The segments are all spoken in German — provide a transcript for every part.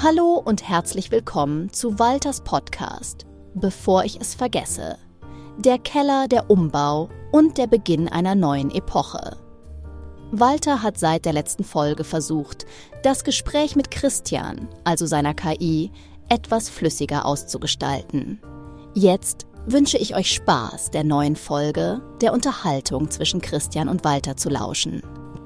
Hallo und herzlich willkommen zu Walters Podcast. Bevor ich es vergesse. Der Keller, der Umbau und der Beginn einer neuen Epoche. Walter hat seit der letzten Folge versucht, das Gespräch mit Christian, also seiner KI, etwas flüssiger auszugestalten. Jetzt wünsche ich euch Spaß der neuen Folge, der Unterhaltung zwischen Christian und Walter zu lauschen.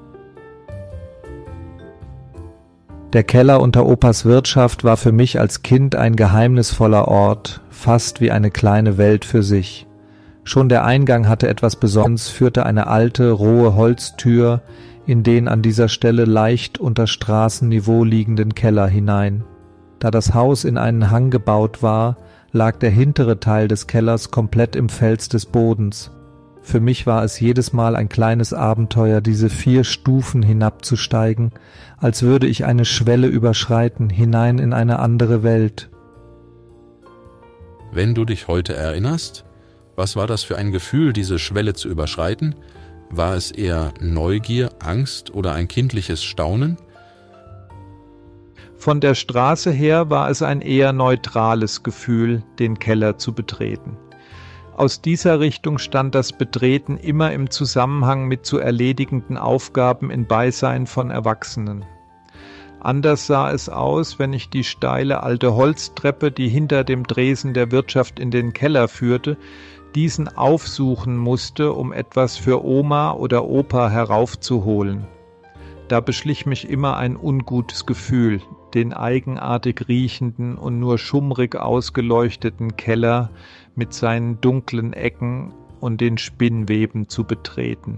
Der Keller unter Opas Wirtschaft war für mich als Kind ein geheimnisvoller Ort, fast wie eine kleine Welt für sich. Schon der Eingang hatte etwas Besonderes, führte eine alte, rohe Holztür in den an dieser Stelle leicht unter Straßenniveau liegenden Keller hinein. Da das Haus in einen Hang gebaut war, lag der hintere Teil des Kellers komplett im Fels des Bodens. Für mich war es jedes Mal ein kleines Abenteuer, diese 4 Stufen hinabzusteigen, als würde ich eine Schwelle überschreiten, hinein in eine andere Welt. Wenn du dich heute erinnerst, was war das für ein Gefühl, diese Schwelle zu überschreiten? War es eher Neugier, Angst oder ein kindliches Staunen? Von der Straße her war es ein eher neutrales Gefühl, den Keller zu betreten. Aus dieser Richtung stand das Betreten immer im Zusammenhang mit zu erledigenden Aufgaben in Beisein von Erwachsenen. Anders sah es aus, wenn ich die steile alte Holztreppe, die hinter dem Dresen der Wirtschaft in den Keller führte, diesen aufsuchen musste, um etwas für Oma oder Opa heraufzuholen. Da beschlich mich immer ein ungutes Gefühl, den eigenartig riechenden und nur schummrig ausgeleuchteten Keller mit seinen dunklen Ecken und den Spinnweben zu betreten.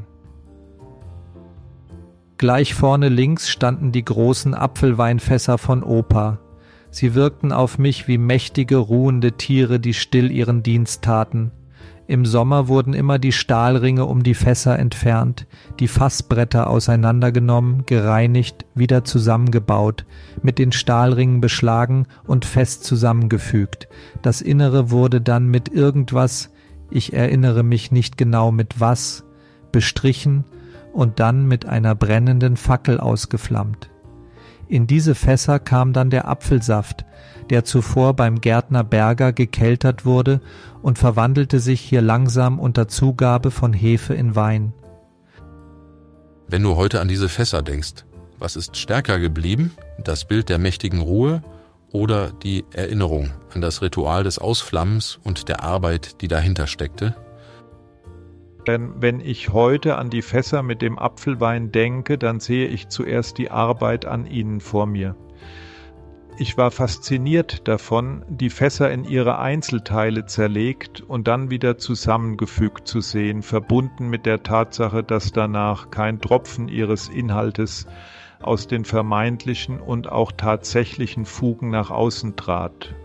Gleich vorne links standen die großen Apfelweinfässer von Opa. Sie wirkten auf mich wie mächtige, ruhende Tiere, die still ihren Dienst taten. Im Sommer wurden immer die Stahlringe um die Fässer entfernt, die Fassbretter auseinandergenommen, gereinigt, wieder zusammengebaut, mit den Stahlringen beschlagen und fest zusammengefügt. Das Innere wurde dann mit irgendwas, ich erinnere mich nicht genau mit was, bestrichen und dann mit einer brennenden Fackel ausgeflammt. In diese Fässer kam dann der Apfelsaft, der zuvor beim Gärtner Berger gekeltert wurde und verwandelte sich hier langsam unter Zugabe von Hefe in Wein. Wenn du heute an diese Fässer denkst, was ist stärker geblieben? Das Bild der mächtigen Ruhe oder die Erinnerung an das Ritual des Ausflammens und der Arbeit, die dahinter steckte? Denn wenn ich heute an die Fässer mit dem Apfelwein denke, dann sehe ich zuerst die Arbeit an ihnen vor mir. Ich war fasziniert davon, die Fässer in ihre Einzelteile zerlegt und dann wieder zusammengefügt zu sehen, verbunden mit der Tatsache, dass danach kein Tropfen ihres Inhaltes aus den vermeintlichen und auch tatsächlichen Fugen nach außen trat.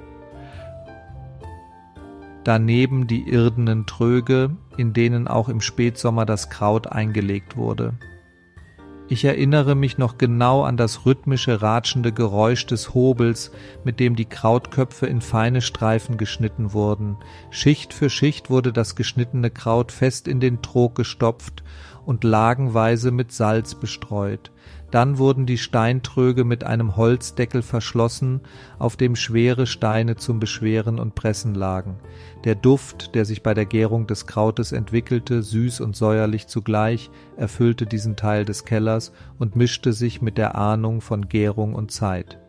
Daneben die irdenen Tröge, in denen auch im Spätsommer das Kraut eingelegt wurde. Ich erinnere mich noch genau an das rhythmische, ratschende Geräusch des Hobels, mit dem die Krautköpfe in feine Streifen geschnitten wurden. Schicht für Schicht wurde das geschnittene Kraut fest in den Trog gestopft und lagenweise mit Salz bestreut. Dann wurden die Steintröge mit einem Holzdeckel verschlossen, auf dem schwere Steine zum Beschweren und Pressen lagen. Der Duft, der sich bei der Gärung des Krautes entwickelte, süß und säuerlich zugleich, erfüllte diesen Teil des Kellers und mischte sich mit der Ahnung von Gärung und Zeit.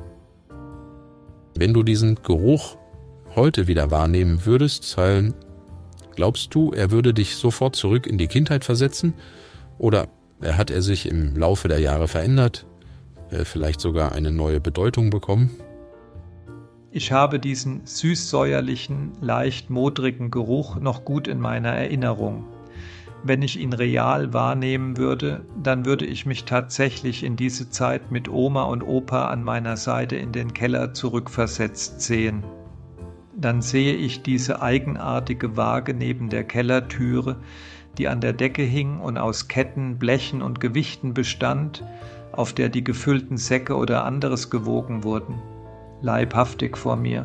Wenn du diesen Geruch heute wieder wahrnehmen würdest, glaubst du, er würde dich sofort zurück in die Kindheit versetzen? Oder hat er sich im Laufe der Jahre verändert, vielleicht sogar eine neue Bedeutung bekommen? Ich habe diesen süß-säuerlichen, leicht modrigen Geruch noch gut in meiner Erinnerung. Wenn ich ihn real wahrnehmen würde, dann würde ich mich tatsächlich in diese Zeit mit Oma und Opa an meiner Seite in den Keller zurückversetzt sehen. Dann sehe ich diese eigenartige Waage neben der Kellertüre, die an der Decke hing und aus Ketten, Blechen und Gewichten bestand, auf der die gefüllten Säcke oder anderes gewogen wurden. Leibhaftig vor mir.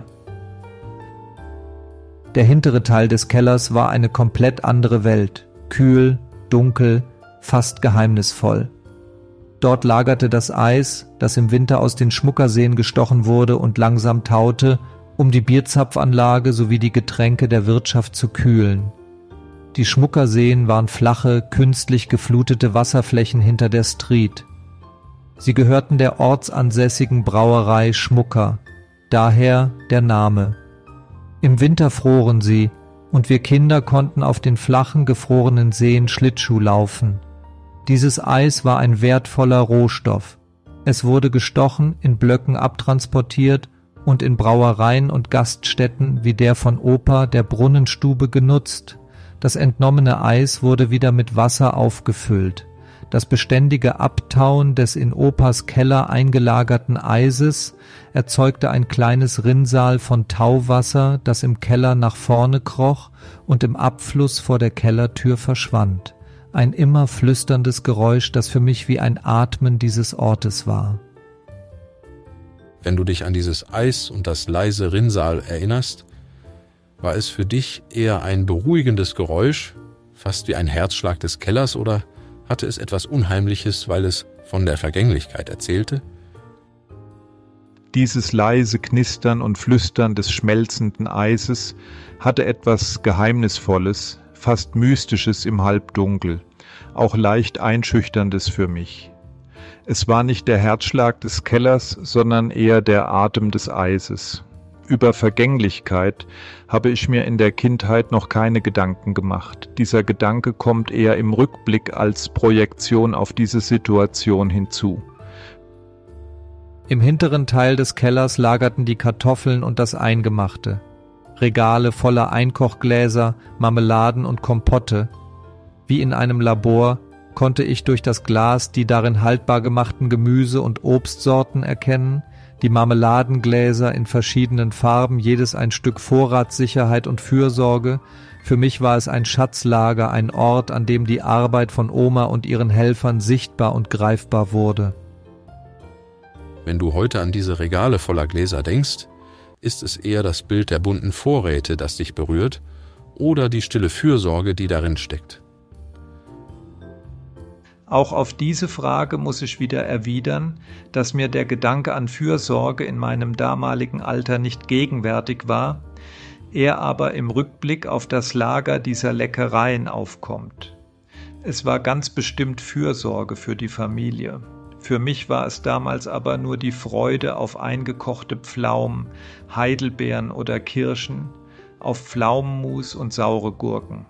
Der hintere Teil des Kellers war eine komplett andere Welt, kühl, dunkel, fast geheimnisvoll. Dort lagerte das Eis, das im Winter aus den Schmuckerseen gestochen wurde und langsam taute, um die Bierzapfanlage sowie die Getränke der Wirtschaft zu kühlen. Die Schmuckerseen waren flache, künstlich geflutete Wasserflächen hinter der Street. Sie gehörten der ortsansässigen Brauerei Schmucker, daher der Name. Im Winter froren sie, und wir Kinder konnten auf den flachen, gefrorenen Seen Schlittschuh laufen. Dieses Eis war ein wertvoller Rohstoff. Es wurde gestochen, in Blöcken abtransportiert und in Brauereien und Gaststätten wie der von Opa der Brunnenstube genutzt. Das entnommene Eis wurde wieder mit Wasser aufgefüllt. Das beständige Abtauen des in Opas Keller eingelagerten Eises erzeugte ein kleines Rinnsal von Tauwasser, das im Keller nach vorne kroch und im Abfluss vor der Kellertür verschwand. Ein immer flüsterndes Geräusch, das für mich wie ein Atmen dieses Ortes war. Wenn du dich an dieses Eis und das leise Rinnsal erinnerst, war es für dich eher ein beruhigendes Geräusch, fast wie ein Herzschlag des Kellers, oder hatte es etwas Unheimliches, weil es von der Vergänglichkeit erzählte? Dieses leise Knistern und Flüstern des schmelzenden Eises hatte etwas Geheimnisvolles, fast Mystisches im Halbdunkel, auch leicht Einschüchterndes für mich. Es war nicht der Herzschlag des Kellers, sondern eher der Atem des Eises. Über Vergänglichkeit habe ich mir in der Kindheit noch keine Gedanken gemacht. Dieser Gedanke kommt eher im Rückblick als Projektion auf diese Situation hinzu. Im hinteren Teil des Kellers lagerten die Kartoffeln und das Eingemachte. Regale voller Einkochgläser, Marmeladen und Kompotte. Wie in einem Labor konnte ich durch das Glas die darin haltbar gemachten Gemüse- und Obstsorten erkennen, die Marmeladengläser in verschiedenen Farben, jedes ein Stück Vorratssicherheit und Fürsorge. Für mich war es ein Schatzlager, ein Ort, an dem die Arbeit von Oma und ihren Helfern sichtbar und greifbar wurde. Wenn du heute an diese Regale voller Gläser denkst, ist es eher das Bild der bunten Vorräte, das dich berührt, oder die stille Fürsorge, die darin steckt? Auch auf diese Frage muss ich wieder erwidern, dass mir der Gedanke an Fürsorge in meinem damaligen Alter nicht gegenwärtig war, er aber im Rückblick auf das Lager dieser Leckereien aufkommt. Es war ganz bestimmt Fürsorge für die Familie. Für mich war es damals aber nur die Freude auf eingekochte Pflaumen, Heidelbeeren oder Kirschen, auf Pflaumenmus und saure Gurken.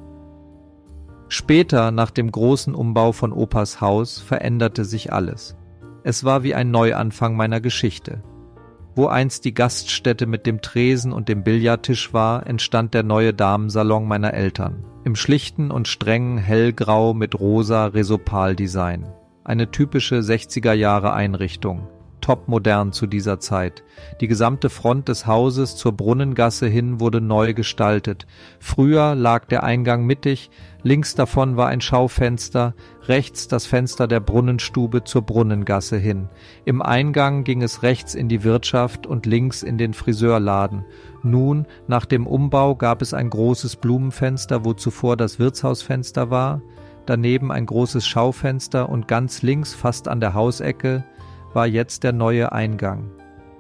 Später, nach dem großen Umbau von Opas Haus, veränderte sich alles. Es war wie ein Neuanfang meiner Geschichte. Wo einst die Gaststätte mit dem Tresen und dem Billardtisch war, entstand der neue Damensalon meiner Eltern. Im schlichten und strengen Hellgrau mit rosa Resopal-Design. Eine typische 60er-Jahre-Einrichtung. Topmodern zu dieser Zeit. Die gesamte Front des Hauses zur Brunnengasse hin wurde neu gestaltet. Früher lag der Eingang mittig, links davon war ein Schaufenster, rechts das Fenster der Brunnenstube zur Brunnengasse hin. Im Eingang ging es rechts in die Wirtschaft und links in den Friseurladen. Nun, nach dem Umbau, gab es ein großes Blumenfenster, wo zuvor das Wirtshausfenster war, daneben ein großes Schaufenster und ganz links, fast an der Hausecke, war jetzt der neue Eingang.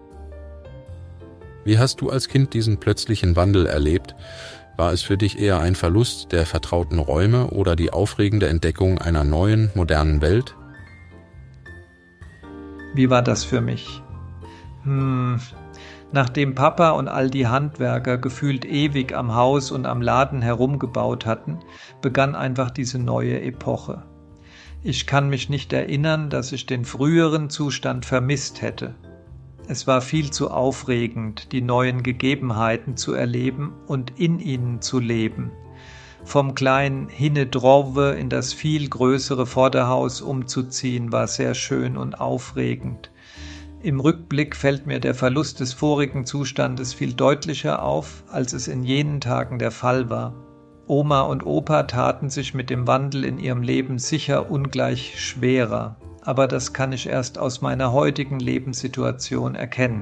Wie hast du als Kind diesen plötzlichen Wandel erlebt? War es für dich eher ein Verlust der vertrauten Räume oder die aufregende Entdeckung einer neuen, modernen Welt? Wie war das für mich? Nachdem Papa und all die Handwerker gefühlt ewig am Haus und am Laden herumgebaut hatten, begann einfach diese neue Epoche. Ich kann mich nicht erinnern, dass ich den früheren Zustand vermisst hätte. Es war viel zu aufregend, die neuen Gegebenheiten zu erleben und in ihnen zu leben. Vom kleinen Hinnedrove in das viel größere Vorderhaus umzuziehen, war sehr schön und aufregend. Im Rückblick fällt mir der Verlust des vorigen Zustandes viel deutlicher auf, als es in jenen Tagen der Fall war. Oma und Opa taten sich mit dem Wandel in ihrem Leben sicher ungleich schwerer, aber das kann ich erst aus meiner heutigen Lebenssituation erkennen.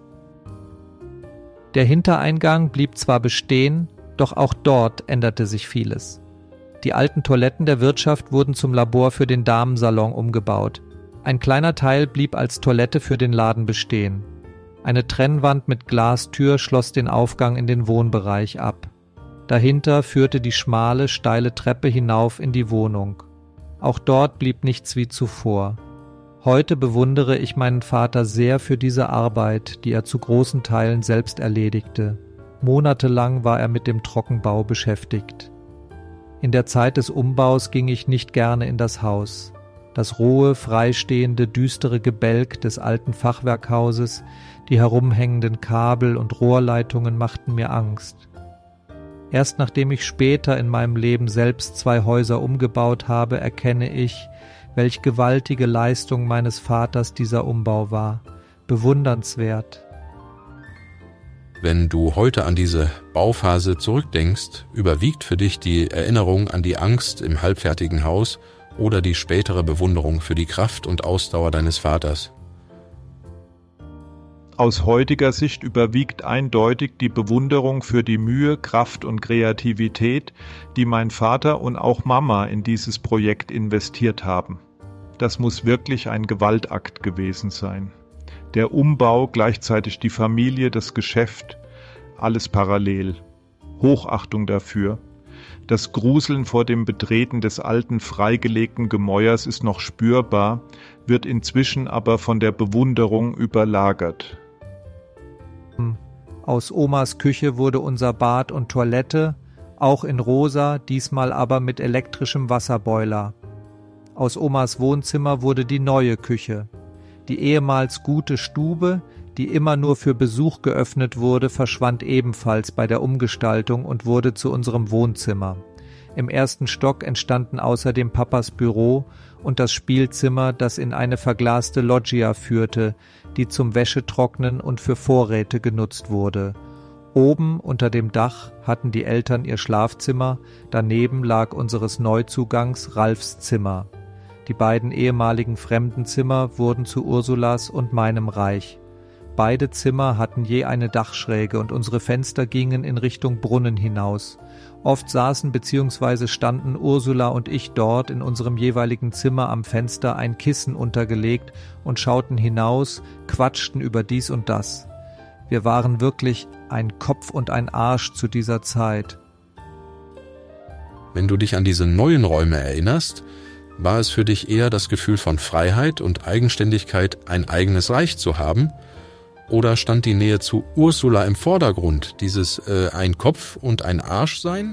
Der Hintereingang blieb zwar bestehen, doch auch dort änderte sich vieles. Die alten Toiletten der Wirtschaft wurden zum Labor für den Damensalon umgebaut. Ein kleiner Teil blieb als Toilette für den Laden bestehen. Eine Trennwand mit Glastür schloss den Aufgang in den Wohnbereich ab. Dahinter führte die schmale, steile Treppe hinauf in die Wohnung. Auch dort blieb nichts wie zuvor. Heute bewundere ich meinen Vater sehr für diese Arbeit, die er zu großen Teilen selbst erledigte. Monatelang war er mit dem Trockenbau beschäftigt. In der Zeit des Umbaus ging ich nicht gerne in das Haus. Das rohe, freistehende, düstere Gebälk des alten Fachwerkhauses, die herumhängenden Kabel und Rohrleitungen machten mir Angst. Erst nachdem ich später in meinem Leben selbst 2 Häuser umgebaut habe, erkenne ich, welch gewaltige Leistung meines Vaters dieser Umbau war. Bewundernswert. Wenn du heute an diese Bauphase zurückdenkst, überwiegt für dich die Erinnerung an die Angst im halbfertigen Haus oder die spätere Bewunderung für die Kraft und Ausdauer deines Vaters? Aus heutiger Sicht überwiegt eindeutig die Bewunderung für die Mühe, Kraft und Kreativität, die mein Vater und auch Mama in dieses Projekt investiert haben. Das muss wirklich ein Gewaltakt gewesen sein. Der Umbau, gleichzeitig die Familie, das Geschäft, alles parallel. Hochachtung dafür. Das Gruseln vor dem Betreten des alten, freigelegten Gemäuers ist noch spürbar, wird inzwischen aber von der Bewunderung überlagert. Aus Omas Küche wurde unser Bad und Toilette, auch in rosa, diesmal aber mit elektrischem Wasserboiler. Aus Omas Wohnzimmer wurde die neue Küche. Die ehemals gute Stube, die immer nur für Besuch geöffnet wurde, verschwand ebenfalls bei der Umgestaltung und wurde zu unserem Wohnzimmer. Im 1. Stock entstanden außerdem Papas Büro und das Spielzimmer, das in eine verglaste Loggia führte, die zum Wäschetrocknen und für Vorräte genutzt wurde. Oben unter dem Dach hatten die Eltern ihr Schlafzimmer, daneben lag unseres Neuzugangs Ralfs Zimmer. Die beiden ehemaligen Fremdenzimmer wurden zu Ursulas und meinem Reich. Beide Zimmer hatten je eine Dachschräge und unsere Fenster gingen in Richtung Brunnen hinaus. Oft saßen bzw. standen Ursula und ich dort in unserem jeweiligen Zimmer am Fenster, ein Kissen untergelegt und schauten hinaus, quatschten über dies und das. Wir waren wirklich ein Kopf und ein Arsch zu dieser Zeit. Wenn du dich an diese neuen Räume erinnerst, war es für dich eher das Gefühl von Freiheit und Eigenständigkeit, ein eigenes Reich zu haben? Oder stand die Nähe zu Ursula im Vordergrund, dieses ein Kopf und ein Arsch sein?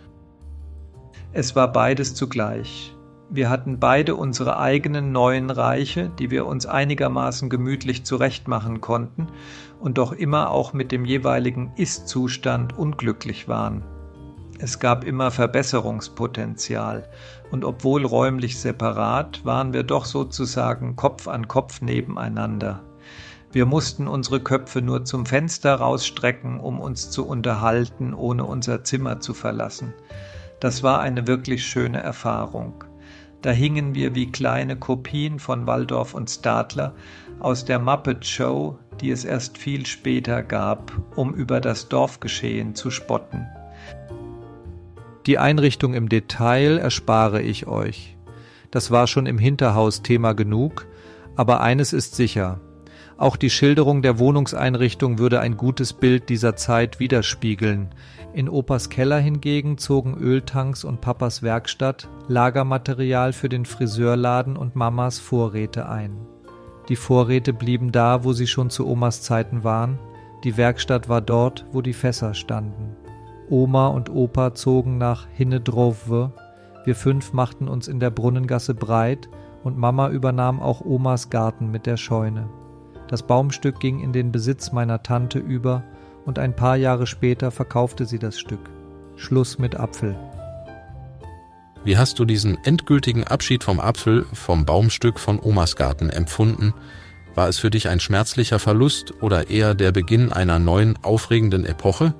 Es war beides zugleich. Wir hatten beide unsere eigenen neuen Reiche, die wir uns einigermaßen gemütlich zurechtmachen konnten und doch immer auch mit dem jeweiligen Ist-Zustand unglücklich waren. Es gab immer Verbesserungspotenzial und obwohl räumlich separat, waren wir doch sozusagen Kopf an Kopf nebeneinander. Wir mussten unsere Köpfe nur zum Fenster rausstrecken, um uns zu unterhalten, ohne unser Zimmer zu verlassen. Das war eine wirklich schöne Erfahrung. Da hingen wir wie kleine Kopien von Waldorf und Stadler aus der Muppet Show, die es erst viel später gab, um über das Dorfgeschehen zu spotten. Die Einrichtung im Detail erspare ich euch. Das war schon im Hinterhaus Thema genug, aber eines ist sicher. Auch die Schilderung der Wohnungseinrichtung würde ein gutes Bild dieser Zeit widerspiegeln. In Opas Keller hingegen zogen Öltanks und Papas Werkstatt, Lagermaterial für den Friseurladen und Mamas Vorräte ein. Die Vorräte blieben da, wo sie schon zu Omas Zeiten waren. Die Werkstatt war dort, wo die Fässer standen. Oma und Opa zogen nach Hinnedrove. Wir 5 machten uns in der Brunnengasse breit und Mama übernahm auch Omas Garten mit der Scheune. Das Baumstück ging in den Besitz meiner Tante über und ein paar Jahre später verkaufte sie das Stück. Schluss mit Apfel. Wie hast du diesen endgültigen Abschied vom Apfel, vom Baumstück von Omas Garten empfunden? War es für dich ein schmerzlicher Verlust oder eher der Beginn einer neuen, aufregenden Epoche?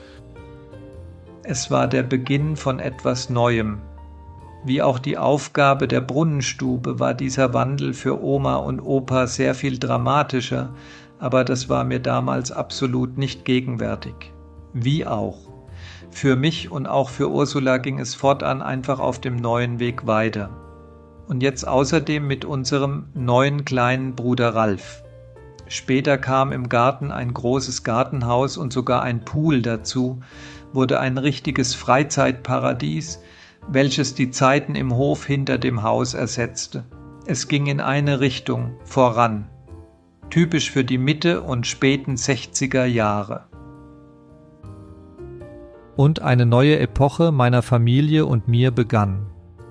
Es war der Beginn von etwas Neuem. Wie auch die Aufgabe der Brunnenstube war dieser Wandel für Oma und Opa sehr viel dramatischer, aber das war mir damals absolut nicht gegenwärtig. Wie auch. Für mich und auch für Ursula ging es fortan einfach auf dem neuen Weg weiter. Und jetzt außerdem mit unserem neuen kleinen Bruder Ralf. Später kam im Garten ein großes Gartenhaus und sogar ein Pool dazu, wurde ein richtiges Freizeitparadies, welches die Zeiten im Hof hinter dem Haus ersetzte. Es ging in eine Richtung, voran. Typisch für die Mitte und späten 60er Jahre. Und eine neue Epoche meiner Familie und mir begann.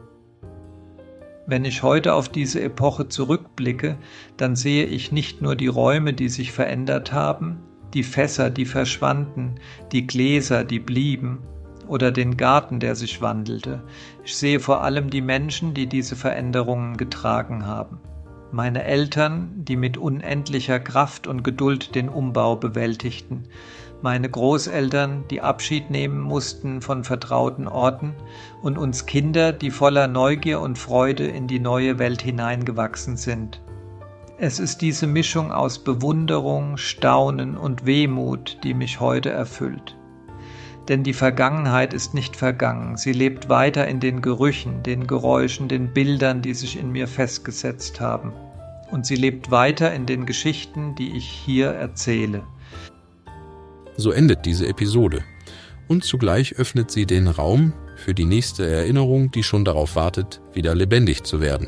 Wenn ich heute auf diese Epoche zurückblicke, dann sehe ich nicht nur die Räume, die sich verändert haben, die Fässer, die verschwanden, die Gläser, die blieben, oder den Garten, der sich wandelte. Ich sehe vor allem die Menschen, die diese Veränderungen getragen haben. Meine Eltern, die mit unendlicher Kraft und Geduld den Umbau bewältigten. Meine Großeltern, die Abschied nehmen mussten von vertrauten Orten, und uns Kinder, die voller Neugier und Freude in die neue Welt hineingewachsen sind. Es ist diese Mischung aus Bewunderung, Staunen und Wehmut, die mich heute erfüllt. Denn die Vergangenheit ist nicht vergangen, sie lebt weiter in den Gerüchen, den Geräuschen, den Bildern, die sich in mir festgesetzt haben. Und sie lebt weiter in den Geschichten, die ich hier erzähle. So endet diese Episode. Und zugleich öffnet sie den Raum für die nächste Erinnerung, die schon darauf wartet, wieder lebendig zu werden.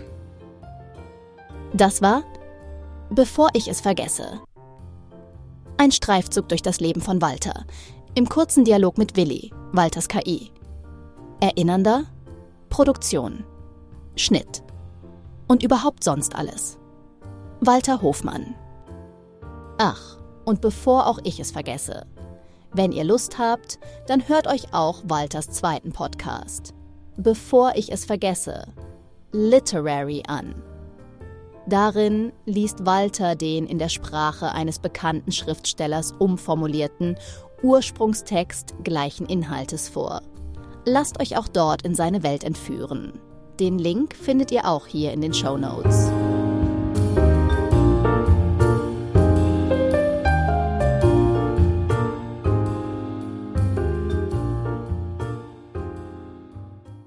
Das war Bevor ich es vergesse. Ein Streifzug durch das Leben von Walter. Im kurzen Dialog mit Willi, Walters KI. Erinnernder, Produktion, Schnitt und überhaupt sonst alles. Walter Hofmann. Ach, und bevor auch ich es vergesse, wenn ihr Lust habt, dann hört euch auch Walters zweiten Podcast, Bevor ich es vergesse, Literary an. Darin liest Walter den in der Sprache eines bekannten Schriftstellers umformulierten Ursprungstext gleichen Inhaltes vor. Lasst euch auch dort in seine Welt entführen. Den Link findet ihr auch hier in den Shownotes.